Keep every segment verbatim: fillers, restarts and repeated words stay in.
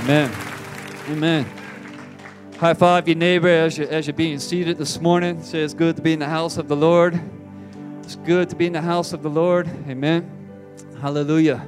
Amen. Amen. High five your neighbor as you're, as you're being seated this morning. Say it's good to be in the house of the Lord. It's good to be in the house of the Lord. Amen. Hallelujah.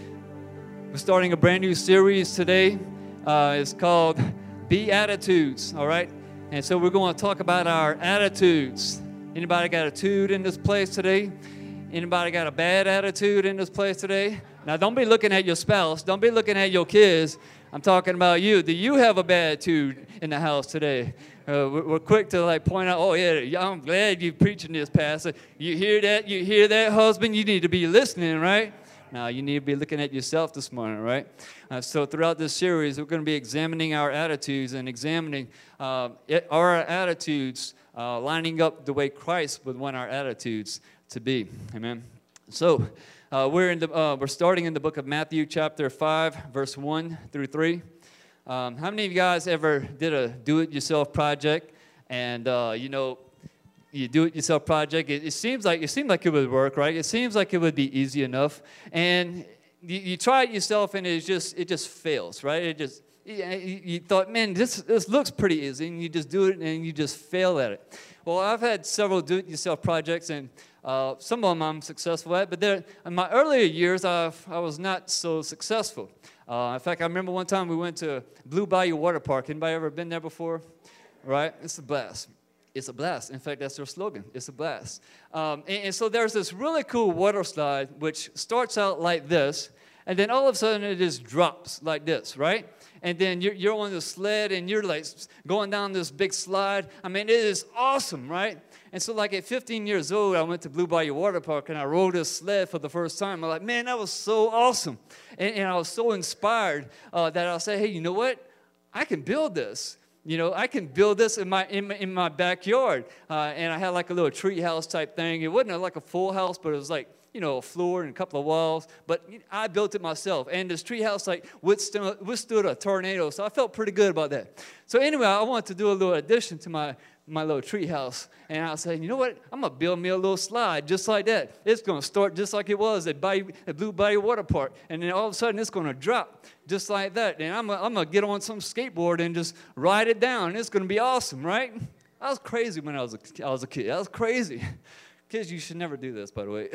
We're starting a brand new series today. Uh, it's called Beatitudes, all right? And so we're going to talk about our attitudes. Anybody got a tude in this place today? Anybody got a bad attitude in this place today? Now, don't be looking at your spouse. Don't be looking at your kids. I'm talking about you. Do you have a bad attitude in the house today? Uh, we're, we're quick to like point out, oh, yeah, I'm glad you're preaching this, Pastor. You hear that? You hear that, husband? You need to be listening, right? Now, you need to be looking at yourself this morning, right? Uh, so throughout this series, we're going to be examining our attitudes and examining uh, it, our attitudes uh, lining up the way Christ would want our attitudes to be. Amen. So uh, we're in the uh, we're starting in the book of Matthew, chapter five, verse one through three. Um, how many of you guys ever did a do-it-yourself project? And uh, you know, you do-it-yourself project. It, it seems like it seemed like it would work, right? It seems like it would be easy enough, and you, you try it yourself, and it just it just fails, right? It just you, you thought, man, this this looks pretty easy, and you just do it, and you just fail at it. Well, I've had several do-it-yourself projects, and Uh, some of them I'm successful at, but there, in my earlier years, I've, I was not so successful. Uh, in fact, I remember one time we went to Blue Bayou Water Park. Anybody ever been there before? Right? It's a blast. It's a blast. In fact, that's their slogan. It's a blast. Um, and, and so there's this really cool water slide, which starts out like this, and then all of a sudden it just drops like this, right? And then you're, you're on the sled, and you're like going down this big slide. I mean, it is awesome, right? And so, like, at fifteen years old, I went to Blue Bayou Water Park, and I rode this sled for the first time. I'm like, man, that was so awesome. And, and I was so inspired uh, that I said, hey, you know what? I can build this. You know, I can build this in my in my, in my backyard. Uh, and I had, like, a little tree house type thing. It wasn't like a full house, but it was, like, you know, a floor and a couple of walls. But I built it myself. And this tree house, like, withstood, withstood a tornado. So I felt pretty good about that. So anyway, I wanted to do a little addition to my my little tree house, and I was saying, you know what, I'm going to build me a little slide just like that. It's going to start just like it was at, Bayou, at Blue Bayou Water Park, and then all of a sudden it's going to drop just like that, and I'm, I'm going to get on some skateboard and just ride it down. It's going to be awesome, right? I was crazy when I was a, I was a kid. I was crazy. Kids, you should never do this, by the way.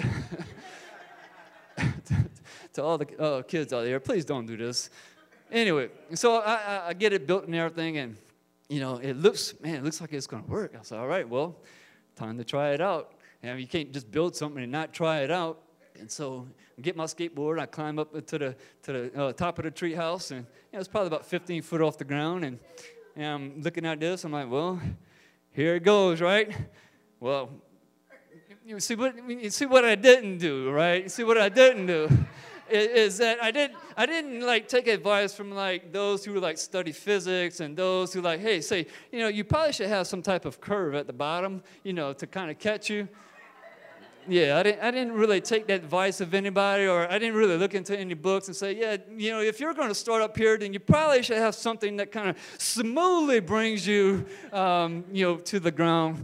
To all the uh, kids out there, please don't do this. Anyway, so I, I, I get it built and everything, and you know, it looks, man, it looks like it's going to work. I said, all right, well, time to try it out. And you can't just build something and not try it out. And so I get my skateboard, I climb up to the to the uh, top of the tree house, and you know, it's probably about fifteen foot off the ground. And, and I'm looking at this, I'm like, well, here it goes, right? Well, you see what you see what I didn't do, right? You see what I didn't do. Is that I didn't I didn't like take advice from like those who like study physics and those who like, hey, say, you know, you probably should have some type of curve at the bottom, you know, to kind of catch you. Yeah, I didn't I didn't really take that advice of anybody, or I didn't really look into any books and say, yeah, you know, if you're going to start up here, then you probably should have something that kind of smoothly brings you, um, you know, to the ground.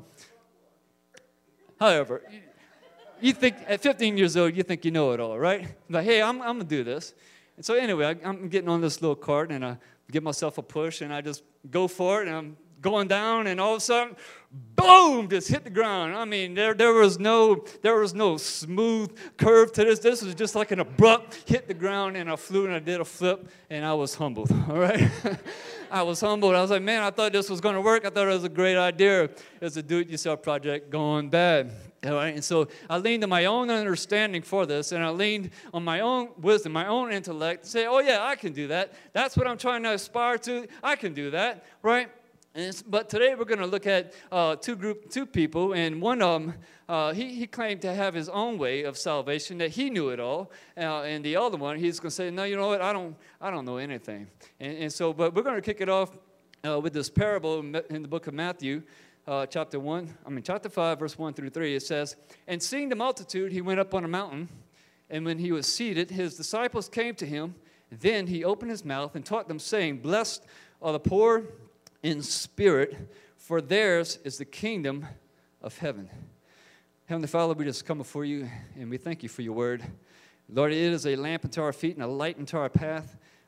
However, you think at fifteen years old, you think you know it all, right? Like, hey, I'm, I'm going to do this. And so anyway, I, I'm getting on this little cart, and I give myself a push, and I just go for it, and I'm going down, and all of a sudden, boom, just hit the ground. I mean, there, there was no there was no smooth curve to this. This was just like an abrupt hit the ground, and I flew, and I did a flip, and I was humbled, all right? I was humbled. I was like, man, I thought this was going to work. I thought it was a great idea. It was a do-it-yourself project going bad. All right, and so I leaned on my own understanding for this, and I leaned on my own wisdom, my own intellect, to say, oh, yeah, I can do that. That's what I'm trying to aspire to. I can do that, right? And but today we're going to look at uh, two group, two people, and one of them, uh, he, he claimed to have his own way of salvation, that he knew it all, uh, and the other one, he's going to say, no, you know what, I don't, I don't know anything. And, and so, but we're going to kick it off uh, with this parable in the book of Matthew. Uh, chapter one, I mean chapter five, verse one through three, it says, and seeing the multitude, he went up on a mountain, and when he was seated, his disciples came to him. Then he opened his mouth and taught them, saying, blessed are the poor in spirit, for theirs is the kingdom of heaven. Heavenly Father, we just come before you, and we thank you for your word. Lord, it is a lamp unto our feet and a light unto our path.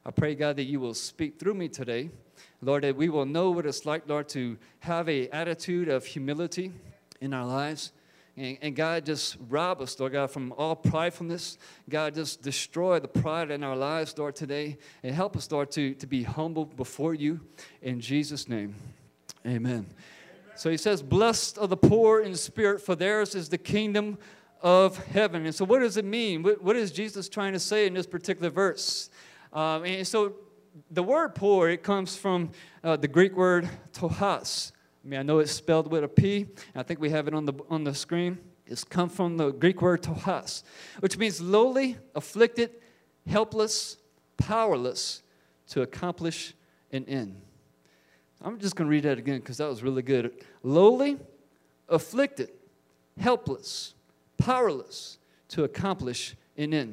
I pray, God, that you will speak through me today. Lord, that we will know what it's like, Lord, to have an attitude of humility in our lives. And, and God, just rob us, Lord God, from all pridefulness. God, just destroy the pride in our lives, Lord, today. And help us, Lord, to, to be humble before you. In Jesus' name, amen. So he says, blessed are the poor in spirit, for theirs is the kingdom of heaven. And so what does it mean? What, what is Jesus trying to say in this particular verse? Um, and so the word poor, it comes from uh, the Greek word tohas. I mean, I know it's spelled with a P. I think we have it on the, on the screen. It's come from the Greek word tohas, which means lowly, afflicted, helpless, powerless to accomplish an end. I'm just going to read that again because that was really good. Lowly, afflicted, helpless, powerless to accomplish an end.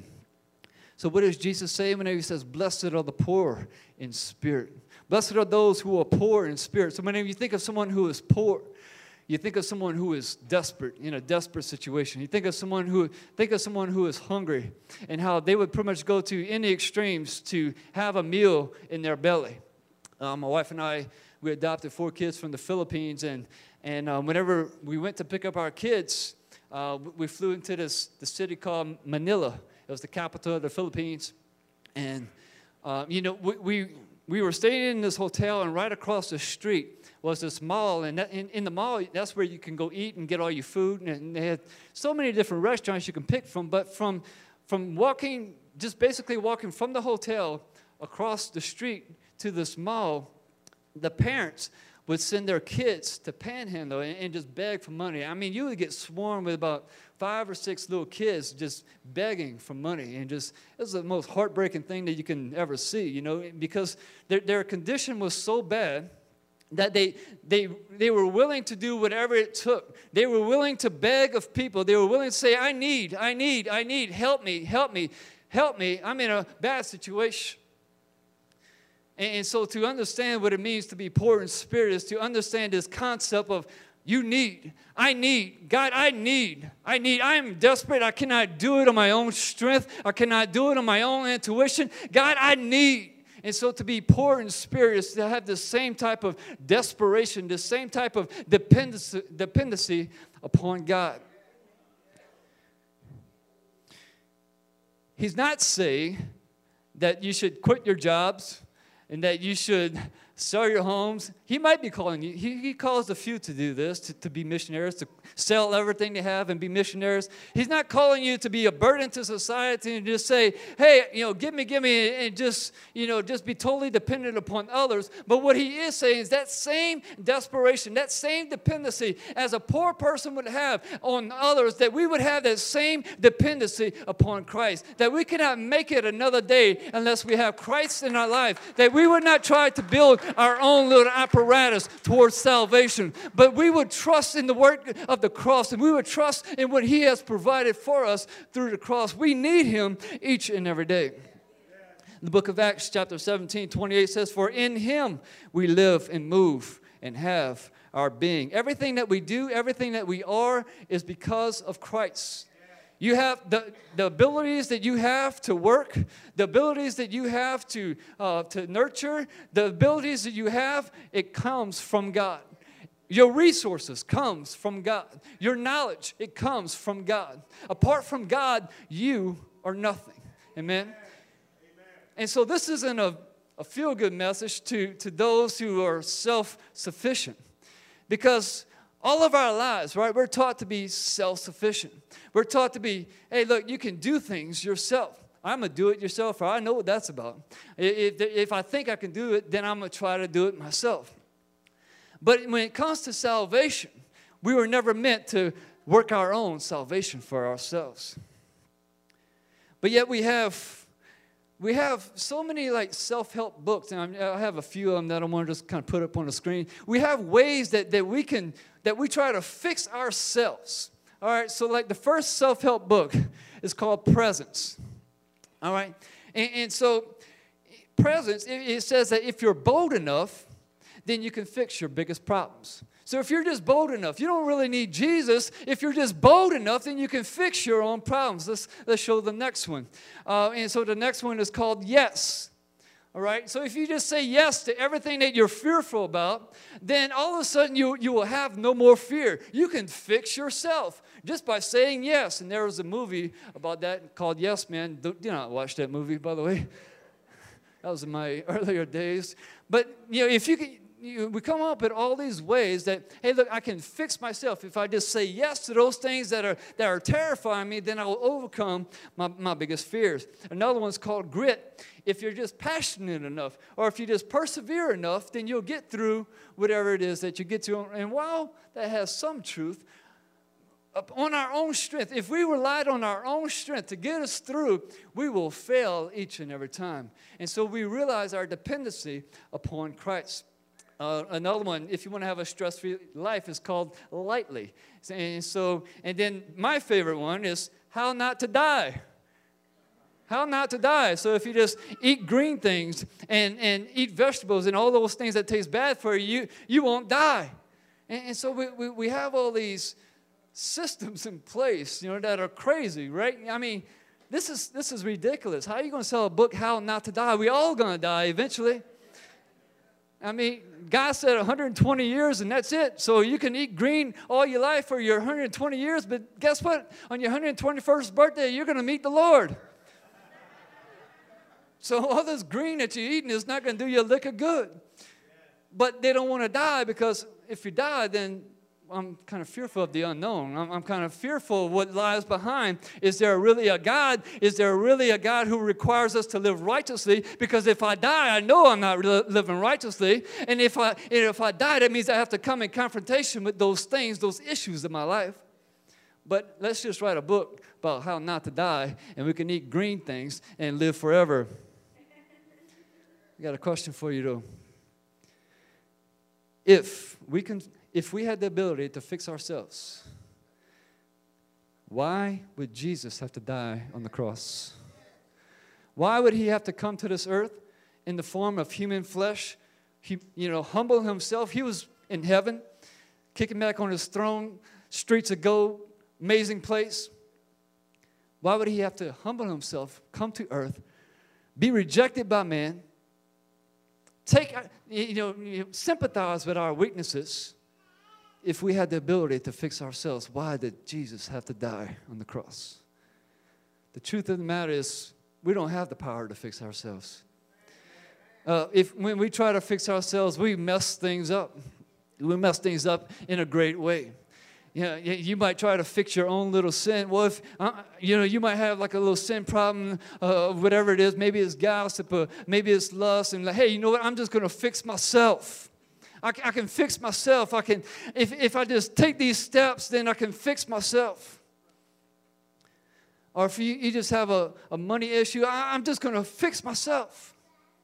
So what does Jesus say whenever he says, blessed are the poor in spirit? Blessed are those who are poor in spirit. So whenever you think of someone who is poor, you think of someone who is desperate, in a desperate situation. You think of someone who think of someone who is hungry and how they would pretty much go to any extremes to have a meal in their belly. Uh, my wife and I, we adopted four kids from the Philippines, and and um, whenever we went to pick up our kids, uh, we flew into this the city called Manila. It was the capital of the Philippines, and uh, you know we, we we were staying in this hotel, and right across the street was this mall, and that, in, in the mall, that's where you can go eat and get all your food, and they had so many different restaurants you can pick from. But from from walking, just basically walking from the hotel across the street to this mall, the parents would send their kids to panhandle and, and just beg for money. I mean, you would get swarmed with about five or six little kids just begging for money. And just, it was the most heartbreaking thing that you can ever see, you know, because their, their condition was so bad that they, they, they were willing to do whatever it took. They were willing to beg of people. They were willing to say, I need, I need, I need, help me, help me, help me. I'm in a bad situation. And so to understand what it means to be poor in spirit is to understand this concept of you need, I need, God, I need, I need, I am desperate. I cannot do it on my own strength. I cannot do it on my own intuition. God, I need. And so to be poor in spirit is to have the same type of desperation, the same type of dependency, dependency upon God. He's not saying that you should quit your jobs and that you should sell your homes. He might be calling you. He, he calls a few to do this, to, to be missionaries, to sell everything they have and be missionaries. He's not calling you to be a burden to society and just say, hey, you know, give me, give me, and just, you know, just be totally dependent upon others. But what he is saying is that same desperation, that same dependency as a poor person would have on others, that we would have that same dependency upon Christ, that we cannot make it another day unless we have Christ in our life, that we would not try to build our own little apparatus towards salvation, but we would trust in the work of the cross, and we would trust in what he has provided for us through the cross. We need him each and every day. The book of Acts chapter seventeen, twenty-eight says, for in him we live and move and have our being. Everything that we do, everything that we are is because of Christ. You have the, the abilities that you have to work, the abilities that you have to, uh, to nurture, the abilities that you have, it comes from God. Your resources comes from God. Your knowledge, it comes from God. Apart from God, you are nothing. Amen? Amen. And so this isn't a, a feel-good message to, to those who are self-sufficient, because all of our lives, right, we're taught to be self-sufficient. We're taught to be, hey, look, you can do things yourself. I'm a do-it-yourselfer. I know what that's about. If, if I think I can do it, then I'm going to try to do it myself. But when it comes to salvation, we were never meant to work our own salvation for ourselves. But yet we have... We have so many like self-help books, and I have a few of them that I want to just kind of put up on the screen. We have ways that, that we can, that we try to fix ourselves. All right, so like the first self-help book is called Presence. All right, and, and so Presence, it, it says that if you're bold enough, then you can fix your biggest problems. So if you're just bold enough, you don't really need Jesus. If you're just bold enough, then you can fix your own problems. Let's, let's show the next one. Uh, and so the next one is called Yes. All right? So if you just say yes to everything that you're fearful about, then all of a sudden you, you will have no more fear. You can fix yourself just by saying yes. And there was a movie about that called Yes Man. Do, do not watch that movie, by the way. That was in my earlier days. But, you know, if you can... You, we come up with all these ways that, hey, look, I can fix myself. If I just say yes to those things that are that are terrifying me, then I will overcome my, my biggest fears. Another one's called grit. If you're just passionate enough, or if you just persevere enough, then you'll get through whatever it is that you get to. And while that has some truth, on our own strength, if we relied on our own strength to get us through, we will fail each and every time. And so we realize our dependency upon Christ. Uh, another one, if you want to have a stress-free life, is called lightly. And so, and then my favorite one is how not to die. How not to die. So if you just eat green things and, and eat vegetables and all those things that taste bad for you, you, you won't die. And, and so we, we, we have all these systems in place, you know, that are crazy, right? I mean, this is, this is ridiculous. How are you going to sell a book, How Not to Die? We all going to die eventually. I mean, God said one hundred twenty years and that's it. So you can eat green all your life for your one hundred twenty years, but guess what? On your one hundred twenty-first birthday, you're going to meet the Lord. So all this green that you're eating is not going to do you a lick of good. But they don't want to die because if you die, then I'm kind of fearful of the unknown. I'm, I'm kind of fearful of what lies behind. Is there really a God? Is there really a God who requires us to live righteously? Because if I die, I know I'm not li- living righteously. And if I, and if I die, that means I have to come in confrontation with those things, those issues in my life. But let's just write a book about how not to die, and we can eat green things and live forever. I got a question for you, though. If we can... If we had the ability to fix ourselves, why would Jesus have to die on the cross? Why would he have to come to this earth in the form of human flesh? He, you know, humble himself. He was in heaven, kicking back on his throne, streets of gold, amazing place. Why would he have to humble himself, come to earth, be rejected by man, take, you know, sympathize with our weaknesses? If we had the ability to fix ourselves, why did Jesus have to die on the cross? The truth of the matter is, we don't have the power to fix ourselves. Uh, if when we try to fix ourselves, we mess things up. We mess things up in a great way. You know, you might try to fix your own little sin. Well, if, uh, you know, you might have like a little sin problem, uh, whatever it is. Maybe it's gossip, or maybe it's lust. And like, hey, you know what? I'm just going to fix myself. I, I can fix myself. I can, if, if I just take these steps, then I can fix myself. Or if you, you just have a, a money issue, I, I'm just going to fix myself.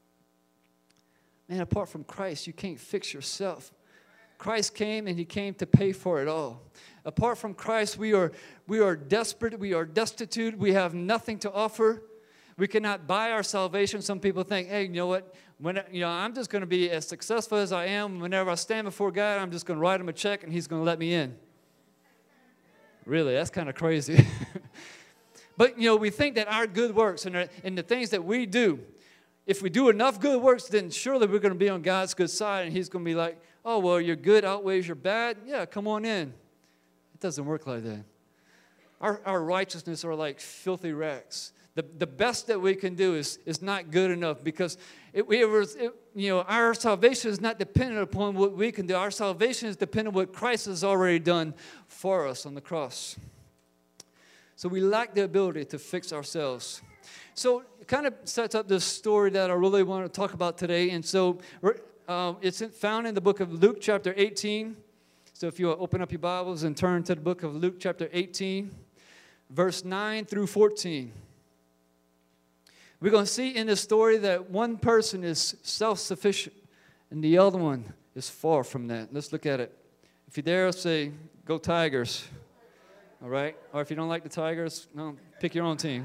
Man, apart from Christ, you can't fix yourself. Christ came and he came to pay for it all. Apart from Christ, we are, we are desperate. We are destitute. We have nothing to offer. We cannot buy our salvation. Some people think, hey, you know what? When, you know, I'm just going to be as successful as I am. Whenever I stand before God, I'm just going to write him a check and he's going to let me in. Really, that's kind of crazy. But, you know, we think that our good works and, our, and the things that we do, if we do enough good works, then surely we're going to be on God's good side. And he's going to be like, oh, well, your good outweighs your bad. Yeah, come on in. It doesn't work like that. Our, our righteousness are like filthy rags. The, the best that we can do is, is not good enough because it, it was, it, you know, our salvation is not dependent upon what we can do. Our salvation is dependent on what Christ has already done for us on the cross. So we lack the ability to fix ourselves. So it kind of sets up this story that I really want to talk about today. And so uh, it's found in the book of Luke chapter eighteen. So if you open up your Bibles and turn to the book of Luke chapter eighteen, verse nine through fourteen. We're going to see in this story that one person is self-sufficient and the other one is far from that. Let's look at it. If you're there, say, go Tigers. All right? Or if you don't like the Tigers, no, pick your own team.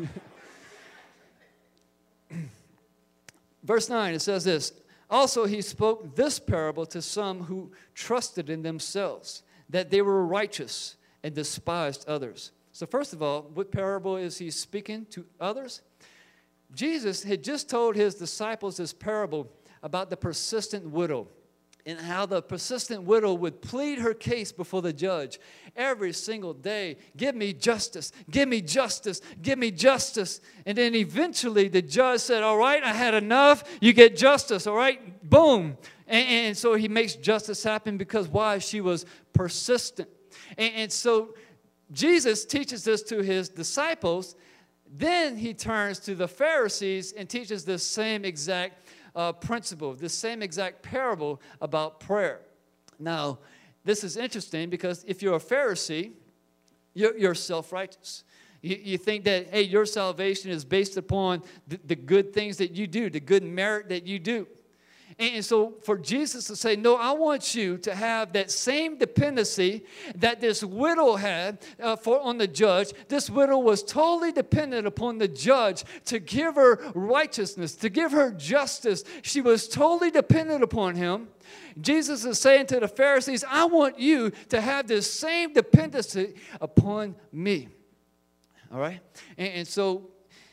Verse nine, it says this. Also, he spoke this parable to some who trusted in themselves, that they were righteous and despised others. So first of all, what parable is he speaking to others? Jesus had just told his disciples this parable about the persistent widow and how the persistent widow would plead her case before the judge every single day. Give me justice, give me justice, give me justice. And then eventually the judge said, all right, I had enough. You get justice, all right? Boom. And, and so he makes justice happen because why? She was persistent. And, and so Jesus teaches this to his disciples. Then he turns to the Pharisees and teaches the same exact Uh, principle, the same exact parable about prayer. Now, this is interesting because if you're a Pharisee, you're, you're self-righteous. You, you think that, hey, your salvation is based upon the, the good things that you do, the good merit that you do. And, and so for Jesus to say, no, I want you to have that same dependency that this widow had uh, for on the judge. This widow was totally dependent upon the judge to give her righteousness, to give her justice. She was totally dependent upon him. Jesus is saying to the Pharisees, I want you to have this same dependency upon me. All right? And, and so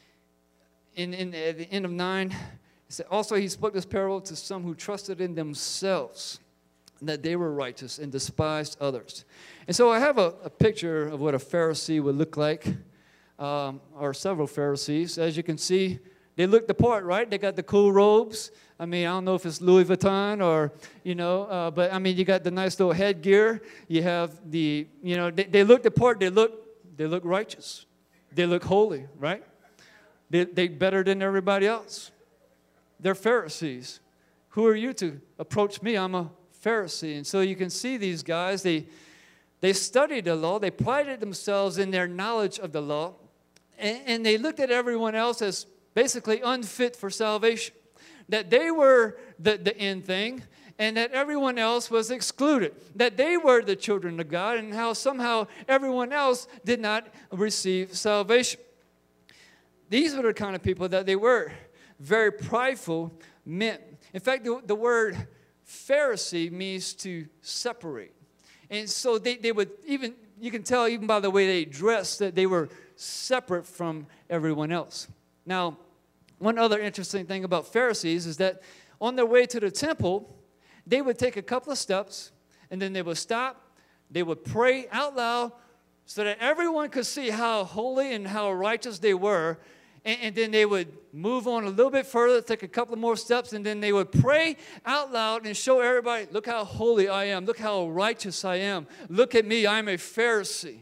in, in, at the end of nine, also, he spoke this parable to some who trusted in themselves that they were righteous and despised others. And so I have a, a picture of what a Pharisee would look like, um, or several Pharisees. As you can see, they look the part, right? They got the cool robes. I mean, I don't know if it's Louis Vuitton or, you know, uh, but I mean, you got the nice little headgear. You have the, you know, they, they look the part. They look, they look righteous. They look holy, right? They, they better than everybody else. They're Pharisees. Who are you to approach me? I'm a Pharisee. And so you can see these guys, they, they studied the law. They prided themselves in their knowledge of the law. And, and they looked at everyone else as basically unfit for salvation. That they were the, the end thing and that everyone else was excluded. That they were the children of God and how somehow everyone else did not receive salvation. These were the kind of people that they were. Very prideful men. In fact, the, the word Pharisee means to separate. And so they, they would even, you can tell even by the way they dressed that they were separate from everyone else. Now, one other interesting thing about Pharisees is that on their way to the temple, they would take a couple of steps and then they would stop. They would pray out loud so that everyone could see how holy and how righteous they were. And, and then they would move on a little bit further, take a couple more steps, and then they would pray out loud and show everybody, look how holy I am. Look how righteous I am. Look at me. I'm a Pharisee.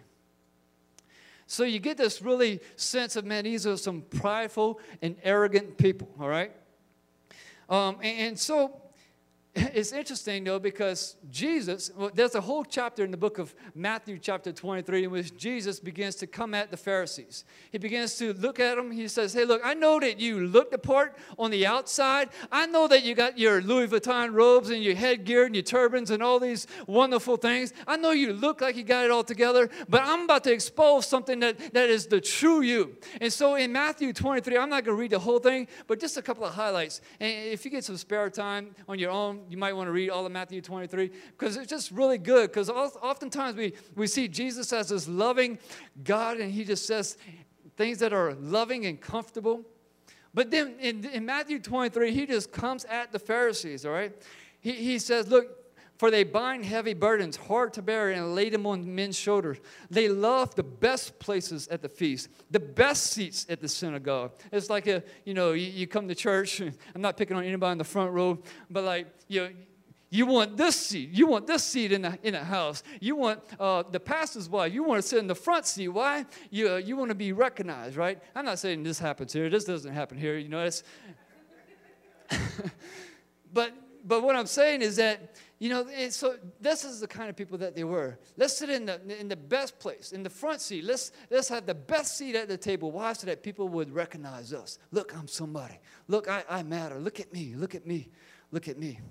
So you get this really sense of, man, these are some prideful and arrogant people, all right? Um, and, and so it's interesting, though, because Jesus, well, there's a whole chapter in the book of Matthew, chapter twenty-three, in which Jesus begins to come at the Pharisees. He begins to look at them. He says, hey, look, I know that you look the part on the outside. I know that you got your Louis Vuitton robes and your headgear and your turbans and all these wonderful things. I know you look like you got it all together, but I'm about to expose something that, that is the true you. And so in Matthew twenty-three, I'm not going to read the whole thing, but just a couple of highlights. And if you get some spare time on your own, you might want to read all of Matthew twenty-three because it's just really good because oftentimes we, we see Jesus as this loving God and he just says things that are loving and comfortable. But then in, in Matthew twenty-three, he just comes at the Pharisees, all right? He, he says, look, for they bind heavy burdens, hard to bear, and lay them on men's shoulders. They love the best places at the feast, the best seats at the synagogue. It's like, a, you know, you, you come to church. I'm not picking on anybody in the front row, but like, you know, you want this seat. You want this seat in the, in the house. You want uh, the pastor's wife. You want to sit in the front seat. Why? You, uh, you want to be recognized, right? I'm not saying this happens here. This doesn't happen here. You know, it's but, but what I'm saying is that, you know, and so this is the kind of people that they were. Let's sit in the in the best place, in the front seat. Let's let's have the best seat at the table. Why? So that people would recognize us. Look, I'm somebody. Look, I, I matter. Look at me. Look at me. Look at me.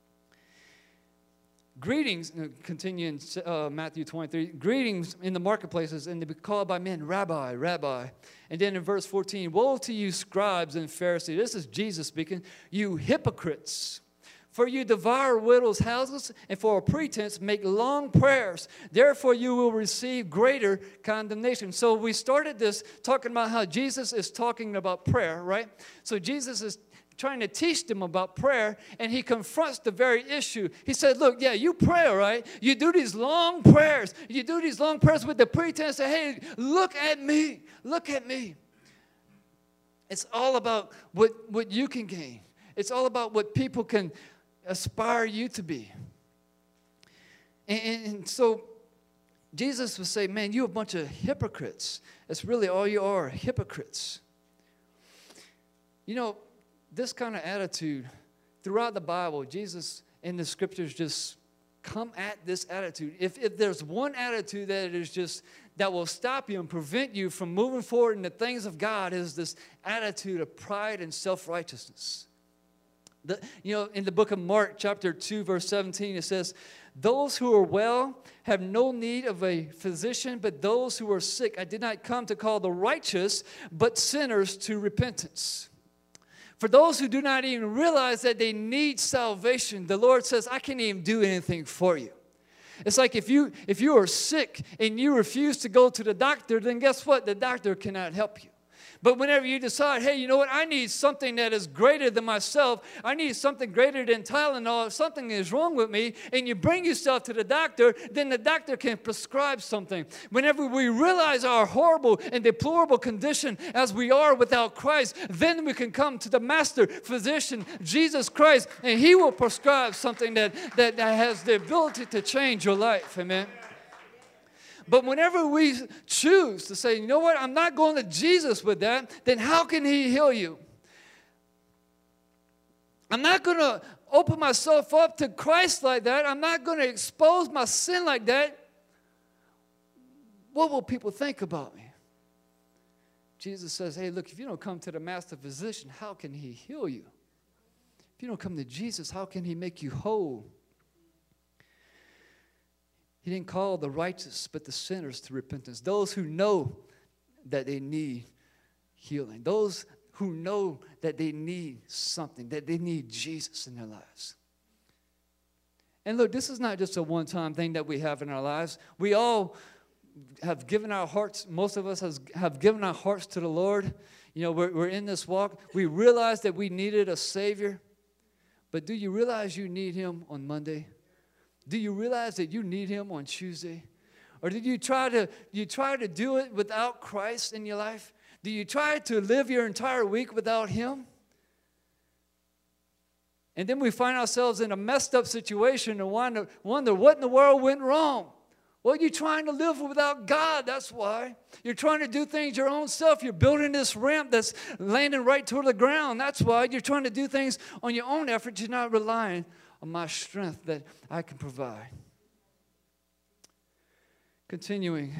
Greetings, continue in uh, Matthew twenty-three. Greetings in the marketplaces, and to be called by men, Rabbi, Rabbi. And then in verse fourteen, woe to you, scribes and Pharisees. This is Jesus speaking. You hypocrites. For you devour widows' houses, and for a pretense make long prayers. Therefore you will receive greater condemnation. So we started this talking about how Jesus is talking about prayer, right? So Jesus is trying to teach them about prayer, and he confronts the very issue. He said, look, yeah, you pray, right? You do these long prayers. You do these long prayers with the pretense that, hey, look at me. Look at me. It's all about what, what you can gain. It's all about what people can aspire you to be. And, and, and so Jesus would say, man, you're a bunch of hypocrites. That's really all you are, hypocrites. You know, this kind of attitude, throughout the Bible, Jesus in the scriptures just come at this attitude. If, if there's one attitude that is just, that will stop you and prevent you from moving forward in the things of God, is this attitude of pride and self-righteousness. The, you know, in the book of Mark, chapter two, verse seventeen, it says, those who are well have no need of a physician, but those who are sick. I did not come to call the righteous, but sinners to repentance. For those who do not even realize that they need salvation, the Lord says, I can't even do anything for you. It's like if you, if you are sick and you refuse to go to the doctor, then guess what? The doctor cannot help you. But whenever you decide, hey, you know what? I need something that is greater than myself. I need something greater than Tylenol. If something is wrong with me, and you bring yourself to the doctor, then the doctor can prescribe something. Whenever we realize our horrible and deplorable condition as we are without Christ, then we can come to the master physician, Jesus Christ, and he will prescribe something that, that, that has the ability to change your life. Amen. But whenever we choose to say, you know what, I'm not going to Jesus with that, then how can he heal you? I'm not going to open myself up to Christ like that. I'm not going to expose my sin like that. What will people think about me? Jesus says, hey, look, if you don't come to the master physician, how can he heal you? If you don't come to Jesus, how can he make you whole? He didn't call the righteous, but the sinners to repentance. Those who know that they need healing. Those who know that they need something, that they need Jesus in their lives. And look, this is not just a one-time thing that we have in our lives. We all have given our hearts, most of us has, have given our hearts to the Lord. You know, we're, we're in this walk. We realize that we needed a Savior. But do you realize you need him on Monday? Do you realize that you need him on Tuesday? Or did you try to you try to do it without Christ in your life? Do you try to live your entire week without him? And then we find ourselves in a messed up situation and wonder, wonder what in the world went wrong. Well, you're trying to live without God, that's why. You're trying to do things your own self. You're building this ramp that's landing right toward the ground. That's why you're trying to do things on your own effort. You're not relying on my strength that I can provide. Continuing,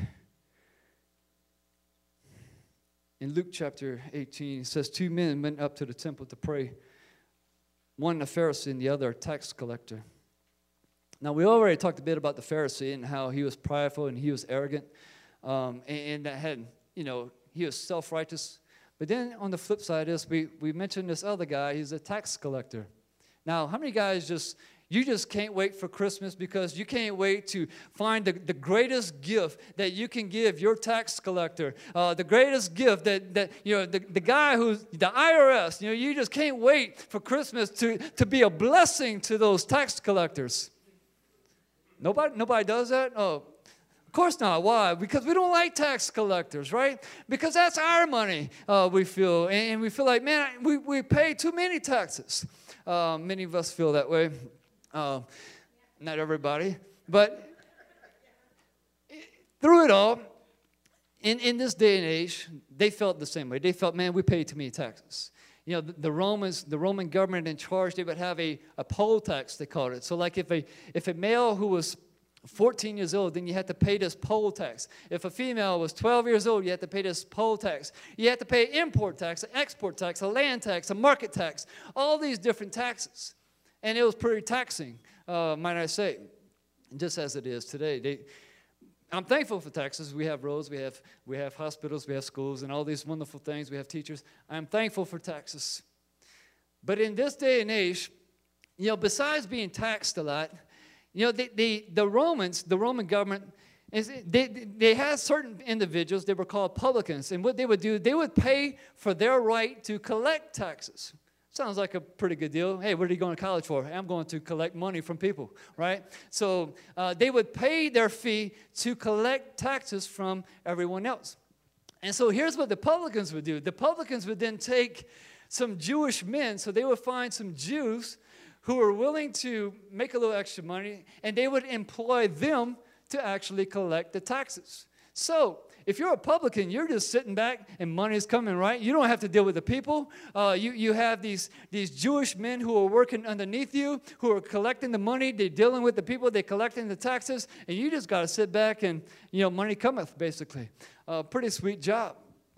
in Luke chapter eighteen, it says, two men went up to the temple to pray, one a Pharisee and the other a tax collector. Now, we already talked a bit about the Pharisee and how he was prideful and he was arrogant, um, and, and that had, you know, he was self-righteous. But then on the flip side is we, we mentioned this other guy, he's a tax collector. Now, how many guys just, you just can't wait for Christmas because you can't wait to find the, the greatest gift that you can give your tax collector, uh, the greatest gift that, that you know, the, the guy who's the I R S, you know, you just can't wait for Christmas to, to be a blessing to those tax collectors. Nobody, nobody does that? Oh, of course not. Why? Because we don't like tax collectors, right? Because that's our money, uh, we feel. And we feel like, man, we, we pay too many taxes. Uh, many of us feel that way. Uh, not everybody. But through it all, in, in this day and age, they felt the same way. They felt, man, we pay too many taxes. You know, the, the Romans, the Roman government in charge, they would have a, a poll tax, they called it. So like if a, if a male who was fourteen years old, then you had to pay this poll tax. If a female was twelve years old, you had to pay this poll tax. You had to pay import tax, an export tax, a land tax, a market tax, all these different taxes. And it was pretty taxing, uh, might I say, just as it is today. They, I'm thankful for taxes. We have roads, we have, we have hospitals, we have schools, and all these wonderful things. We have teachers. I'm thankful for taxes. But in this day and age, you know, besides being taxed a lot, you know, the, the, the Romans, the Roman government, is they, they had certain individuals, they were called publicans, and what they would do, they would pay for their right to collect taxes. Sounds like a pretty good deal. Hey, what are you going to college for? I'm going to collect money from people, right? So uh, they would pay their fee to collect taxes from everyone else. And so here's what the publicans would do. The publicans would then take some Jewish men, so they would find some Jews who were willing to make a little extra money, and they would employ them to actually collect the taxes. So if you're a publican, you're just sitting back and money's coming, right? You don't have to deal with the people. Uh, you, you have these, these Jewish men who are working underneath you, who are collecting the money. They're dealing with the people. They're collecting the taxes. And you just got to sit back and, you know, money cometh, basically. Uh, pretty sweet job.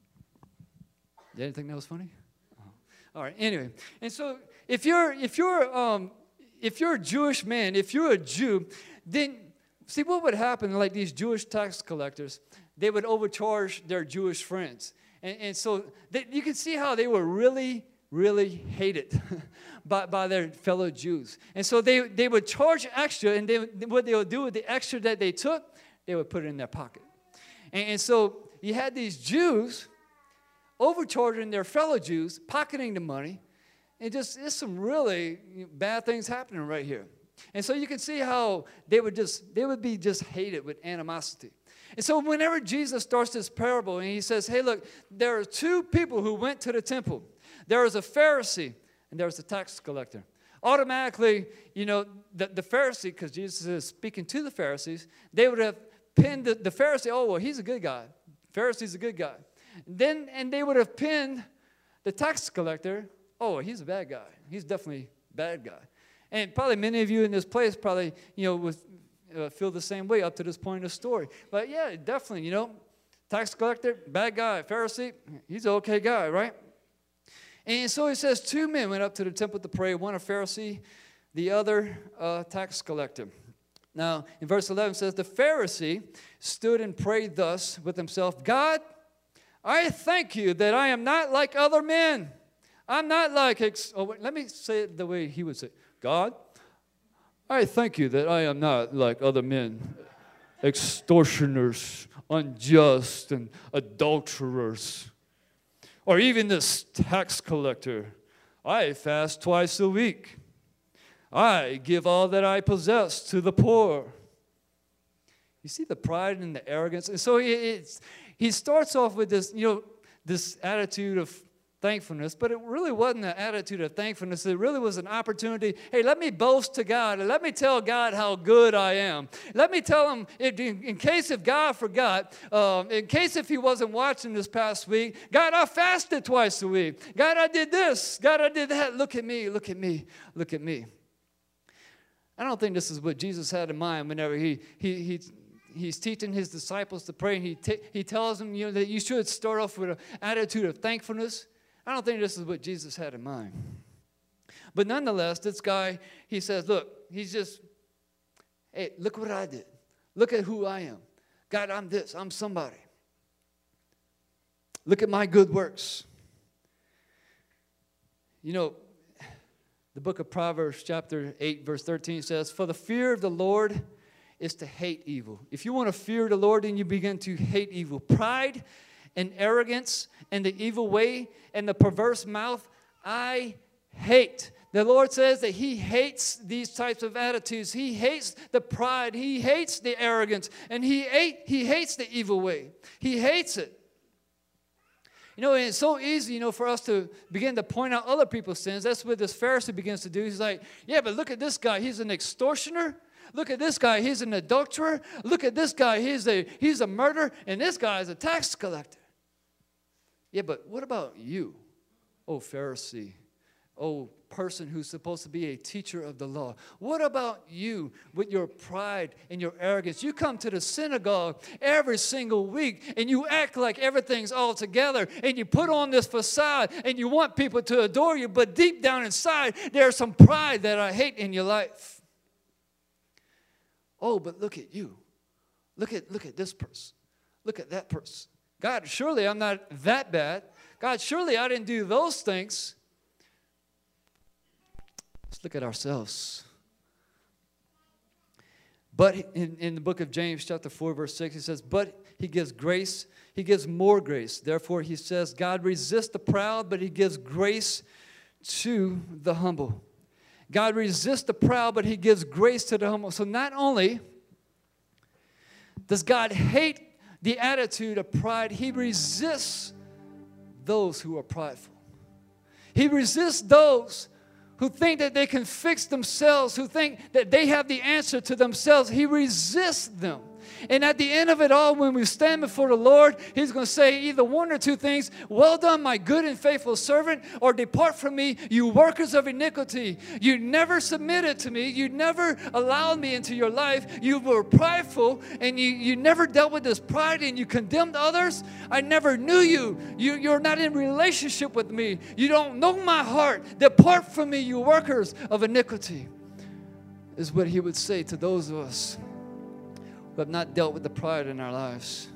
Did you think that was funny? Oh. All right, anyway. And so if you're, if you're, um, if you're a Jewish man, if you're a Jew, then see what would happen, like these Jewish tax collectors, they would overcharge their Jewish friends. And, and so they, you can see how they were really, really hated by, by their fellow Jews. And so they, they would charge extra, and they, what they would do with the extra that they took, they would put it in their pocket. And, and so you had these Jews overcharging their fellow Jews, pocketing the money, and just there's some really bad things happening right here. And so you can see how they would just they would be just hated with animosity. And so whenever Jesus starts this parable and he says, hey, look, there are two people who went to the temple. There was a Pharisee and there was a tax collector. Automatically, you know, the, the Pharisee, because Jesus is speaking to the Pharisees, they would have pinned the, the Pharisee, oh, well, he's a good guy. Pharisee's a good guy. Then, and they would have pinned the tax collector, oh, he's a bad guy. He's definitely a bad guy. And probably many of you in this place probably, you know, with, uh, feel the same way up to this point in the story. But yeah, definitely, you know, tax collector, bad guy. Pharisee, he's an okay guy, right? And so he says two men went up to the temple to pray, one a Pharisee, the other a tax collector. Now, in verse eleven it says, the Pharisee stood and prayed thus with himself, God, I thank you that I am not like other men. I'm not like, ex- oh, wait, let me say it the way he would say it. God, I thank you that I am not like other men, extortioners, unjust, and adulterers, or even this tax collector. I fast twice a week. I give all that I possess to the poor. You see the pride and the arrogance? And so it's, he starts off with this, you know, this attitude of thankfulness, but it really wasn't an attitude of thankfulness. It really was an opportunity. Hey, let me boast to God, and let me tell God how good I am. Let me tell him, in, in case if God forgot, um, in case if he wasn't watching this past week, God, I fasted twice a week. God, I did this. God, I did that. Look at me, look at me, look at me. I don't think this is what Jesus had in mind whenever he he he. He's teaching his disciples to pray, and he, t- he tells them, you know, that you should start off with an attitude of thankfulness. I don't think this is what Jesus had in mind. But nonetheless, this guy, he says, look, he's just, hey, look what I did. Look at who I am. God, I'm this. I'm somebody. Look at my good works. You know, the book of Proverbs, chapter eight, verse thirteen says, for the fear of the Lord is to hate evil. If you want to fear the Lord, then you begin to hate evil. Pride and arrogance and the evil way and the perverse mouth, I hate. The Lord says that he hates these types of attitudes. He hates the pride. He hates the arrogance. And he, hate, he hates the evil way. He hates it. You know, and it's so easy, you know, for us to begin to point out other people's sins. That's what this Pharisee begins to do. He's like, yeah, but look at this guy. He's an extortioner. Look at this guy, he's an adulterer. Look at this guy, he's a, he's a murderer. And this guy is a tax collector. Yeah, but what about you, oh Pharisee, oh person who's supposed to be a teacher of the law? What about you with your pride and your arrogance? You come to the synagogue every single week and you act like everything's all together and you put on this facade and you want people to adore you, but deep down inside there's some pride that I hate in your life. Oh, but look at you. Look at, look at this person. Look at that person. God, surely I'm not that bad. God, surely I didn't do those things. Let's look at ourselves. But in, in the book of James, chapter four, verse six, he says, but he gives grace. He gives more grace. Therefore, he says, God resists the proud, but he gives grace to the humble. God resists the proud, but he gives grace to the humble. So not only does God hate the attitude of pride, he resists those who are prideful. He resists those who think that they can fix themselves, who think that they have the answer to themselves. He resists them. And at the end of it all, when we stand before the Lord, he's going to say either one or two things. Well done, my good and faithful servant, or depart from me, you workers of iniquity. You never submitted to me. You never allowed me into your life. You were prideful, and you, you never dealt with this pride, and you condemned others. I never knew you. you. You're not in relationship with me. You don't know my heart. Depart from me, you workers of iniquity, is what he would say to those of us who have not dealt with the pride in our lives.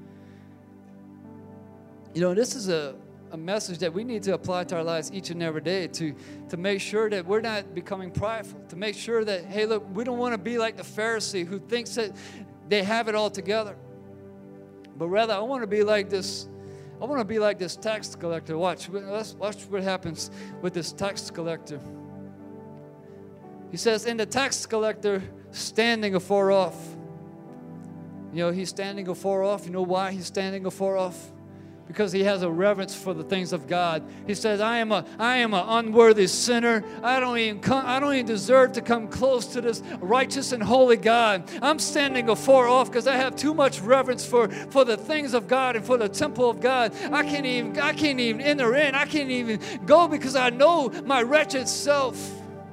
You know, this is a, a message that we need to apply to our lives each and every day to, to make sure that we're not becoming prideful, to make sure that, hey, look, we don't want to be like the Pharisee who thinks that they have it all together. But rather, I want to be like this, I want to be like this tax collector. Watch, let's watch what happens with this tax collector. He says, and the tax collector standing afar off. You know, he's standing afar off. You know why he's standing afar off? Because he has a reverence for the things of God. He says, I am a, I am an unworthy sinner. I don't even come, I don't even deserve to come close to this righteous and holy God. I'm standing afar off because I have too much reverence for, for the things of God and for the temple of God. I can't even, I can't even enter in. I can't even go because I know my wretched self.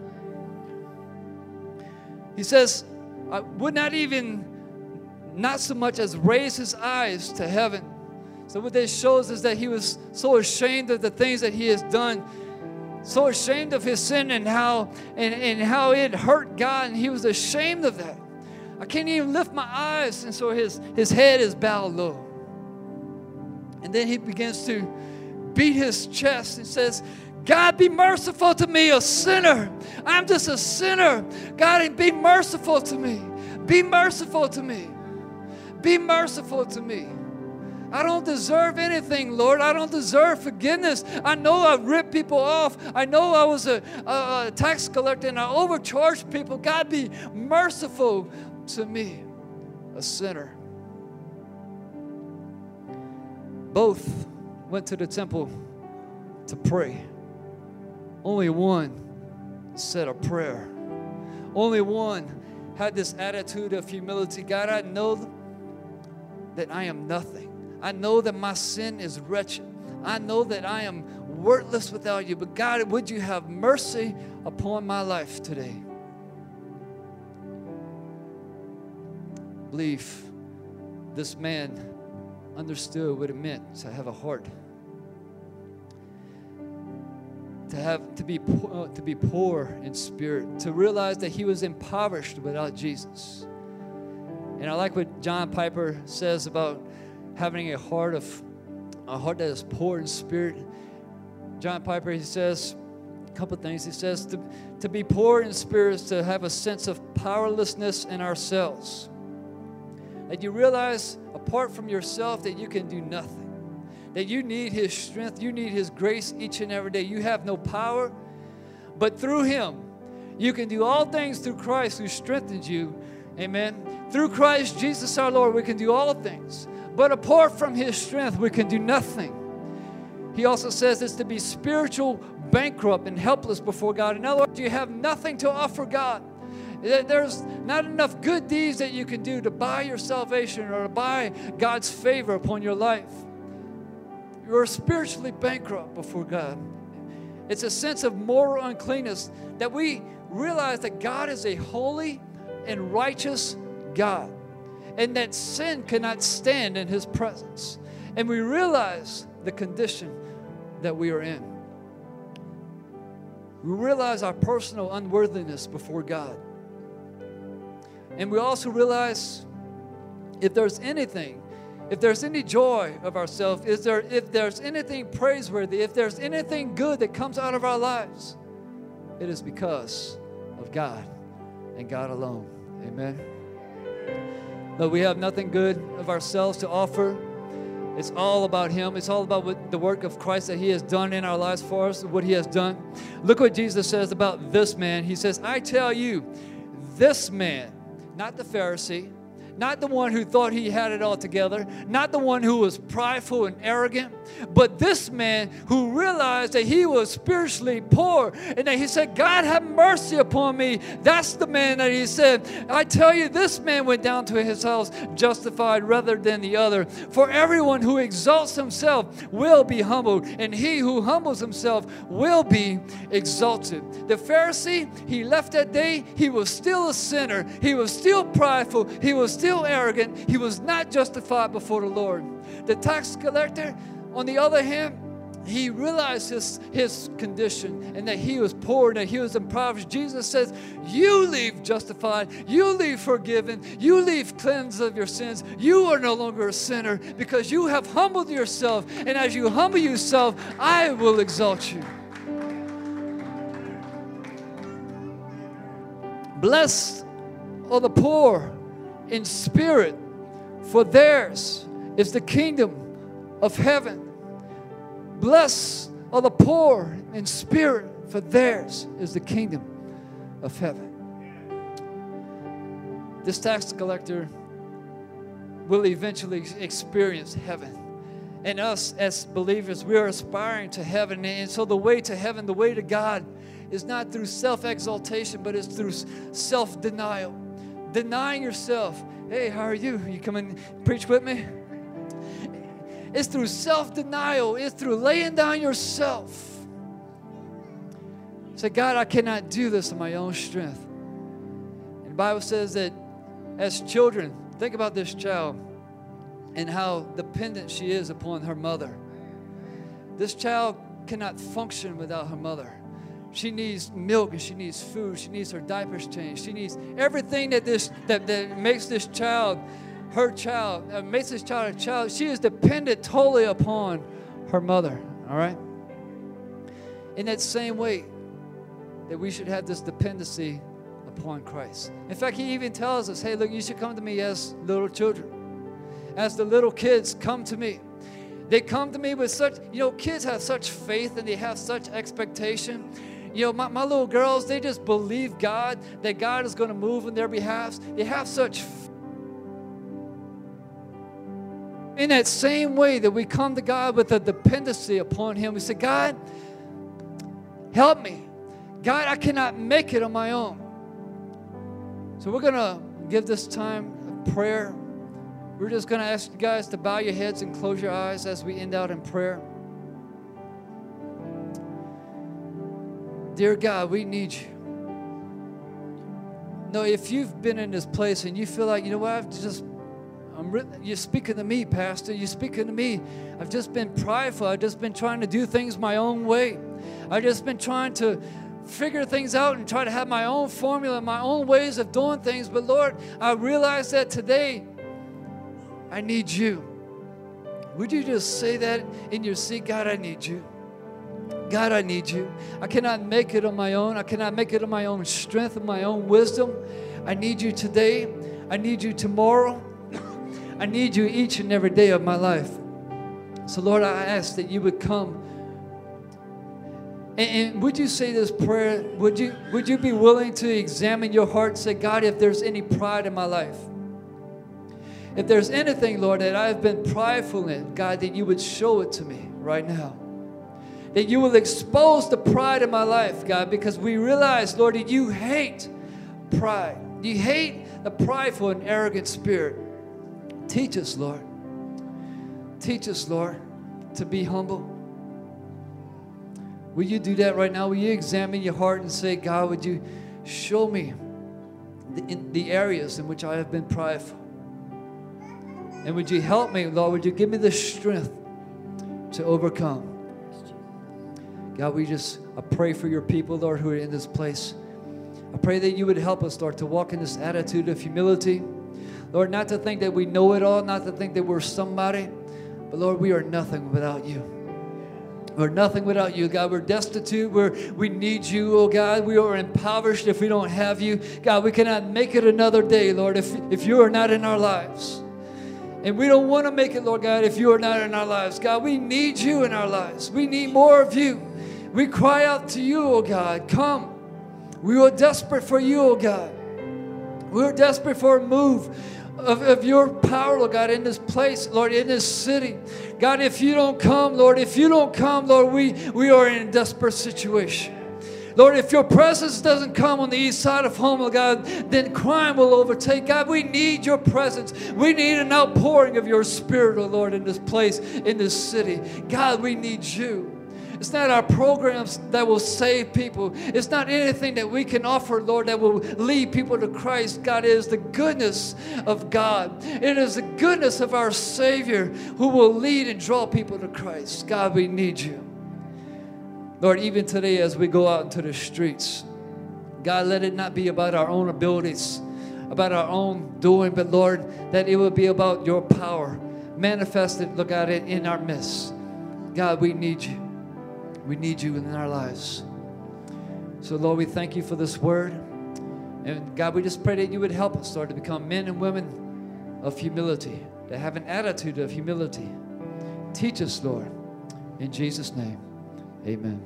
He says, I would not even not so much as raise his eyes to heaven. So what this shows is that he was so ashamed of the things that he has done, so ashamed of his sin and how and, and how it hurt God, and he was ashamed of that. I can't even lift my eyes, and so his, his head is bowed low. And then he begins to beat his chest and says, God, be merciful to me, a sinner. I'm just a sinner. God, be merciful to me. Be merciful to me. Be merciful to me. I don't deserve anything, Lord. I don't deserve forgiveness. I know I've ripped people off. I know I was a, a, a tax collector and I overcharged people. God, be merciful to me, a sinner. Both went to the temple to pray. Only one said a prayer. Only one had this attitude of humility. God, I know that I am nothing. I know that my sin is wretched. I know that I am worthless without you. But God, would you have mercy upon my life today? I believe this man understood what it meant to have a heart. To have to be uh, to be poor in spirit, to realize that he was impoverished without Jesus. And I like what John Piper says about having a heart of a heart that is poor in spirit. John Piper, he says a couple things. He says to, to be poor in spirit is to have a sense of powerlessness in ourselves. That you realize apart from yourself that you can do nothing. That you need his strength, you need his grace each and every day. You have no power, but through him, you can do all things through Christ who strengthens you. Amen. Through Christ Jesus our Lord, we can do all things. But apart from his strength, we can do nothing. He also says it's to be spiritual bankrupt and helpless before God. In other words, you have nothing to offer God. There's not enough good deeds that you can do to buy your salvation or to buy God's favor upon your life. You're spiritually bankrupt before God. It's a sense of moral uncleanness that we realize that God is a holy and righteous God, and that sin cannot stand in his presence. And we realize the condition that we are in. We realize our personal unworthiness before God. And we also realize if there's anything, if there's any joy of ourselves, is there, if there's anything praiseworthy, if there's anything good that comes out of our lives, it is because of God and God alone. Amen. But we have nothing good of ourselves to offer. It's all about Him. It's all about what the work of Christ that He has done in our lives for us, what He has done. Look what Jesus says about this man. He says, I tell you, this man, not the Pharisee, not the one who thought he had it all together, not the one who was prideful and arrogant, but this man who realized that he was spiritually poor and that he said, God, have mercy upon me. That's the man that he said, I tell you, this man went down to his house justified rather than the other. For everyone who exalts himself will be humbled, and he who humbles himself will be exalted. The Pharisee, he left that day, he was still a sinner. He was still prideful. He was still Still arrogant. He was not justified before the Lord. The tax collector, on the other hand, he realized his, his condition and that he was poor and that he was impoverished. Jesus says, you leave justified, you leave forgiven, you leave cleansed of your sins. You are no longer a sinner because you have humbled yourself. And as you humble yourself, I will exalt you. Blessed are the poor in spirit, for theirs is the kingdom of heaven. Blessed are the poor in spirit, for theirs is the kingdom of heaven. This tax collector will eventually experience heaven. And us as believers, we are aspiring to heaven. And so the way to heaven, the way to God, is not through self-exaltation, but it's through self-denial. Denying yourself. Hey, how are you? You come and preach with me? It's through self-denial. It's through laying down yourself. Say, God, I cannot do this in my own strength. And the Bible says that as children, think about this child and how dependent she is upon her mother. This child cannot function without her mother. She needs milk and she needs food. She needs her diapers changed. She needs everything that this that, that makes this child her child, uh, makes this child a child. She is dependent totally upon her mother. All right? In that same way that we should have this dependency upon Christ. In fact, He even tells us, hey, look, you should come to me as little children. As the little kids come to me. They come to me with such, you know, kids have such faith and they have such expectation. You know, my, my little girls, they just believe God, that God is going to move on their behalf. They have such faith. In that same way that we come to God with a dependency upon Him, we say, God, help me. God, I cannot make it on my own. So we're going to give this time of prayer. We're just going to ask you guys to bow your heads and close your eyes as we end out in prayer. Dear God, we need you. No, if you've been in this place and you feel like, you know what, I've just, I'm re- you're speaking to me, Pastor. You're speaking to me. I've just been prideful. I've just been trying to do things my own way. I've just been trying to figure things out and try to have my own formula, my own ways of doing things. But Lord, I realize that today I need you. Would you just say that in your seat? God, I need you. God, I need you. I cannot make it on my own. I cannot make it on my own strength and my own wisdom. I need you today. I need you tomorrow. I need you each and every day of my life. So, Lord, I ask that you would come. And, and would you say this prayer? Would you, would you be willing to examine your heart and say, God, if there's any pride in my life, if there's anything, Lord, that I've been prideful in, God, that you would show it to me right now. That you will expose the pride in my life, God, because we realize, Lord, that you hate pride. You hate the prideful and arrogant spirit. Teach us, Lord. Teach us, Lord, to be humble. Will you do that right now? Will you examine your heart and say, God, would you show me the, in the areas in which I have been prideful? And would you help me, Lord? Would you give me the strength to overcome? God, we just, I pray for your people, Lord, who are in this place. I pray that you would help us, Lord, to walk in this attitude of humility. Lord, not to think that we know it all, not to think that we're somebody, but Lord, we are nothing without you. We're nothing without you, God. We're destitute. We're, we need you, oh God. We are impoverished if we don't have you. God, we cannot make it another day, Lord, if, if you are not in our lives. And we don't want to make it, Lord God, if you are not in our lives. God, we need you in our lives. We need more of you. We cry out to you, oh God. Come. We are desperate for you, oh God. We are desperate for a move Of, of your power, Lord God, in this place, Lord, in this city. God, if you don't come, Lord, if you don't come, Lord, we, we are in a desperate situation. Lord, if your presence doesn't come on the east side of home, Lord God, then crime will overtake. God, we need your presence. We need an outpouring of your spirit, oh Lord, in this place, in this city. God, we need you. It's not our programs that will save people. It's not anything that we can offer, Lord, that will lead people to Christ. God, it is the goodness of God. It is the goodness of our Savior who will lead and draw people to Christ. God, we need you. Lord, even today as we go out into the streets, God, let it not be about our own abilities, about our own doing, but Lord, that it will be about your power manifested, look at it, in our midst. God, we need you. We need you in our lives. So, Lord, we thank you for this word. And, God, we just pray that you would help us, Lord, to become men and women of humility, to have an attitude of humility. Teach us, Lord. In Jesus' name, amen.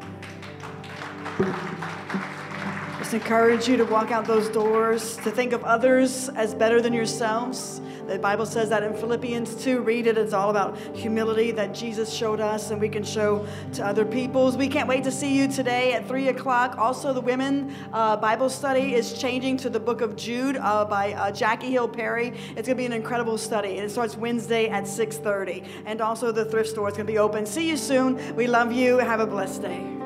Just encourage you to walk out those doors, to think of others as better than yourselves. The Bible says that in Philippians two. Read it. It's all about humility that Jesus showed us and we can show to other peoples. We can't wait to see you today at three o'clock. Also, the women uh, Bible study is changing to the book of Jude uh, by uh, Jackie Hill Perry. It's going to be an incredible study. And it starts Wednesday at six thirty. And also the thrift store is going to be open. See you soon. We love you. Have a blessed day.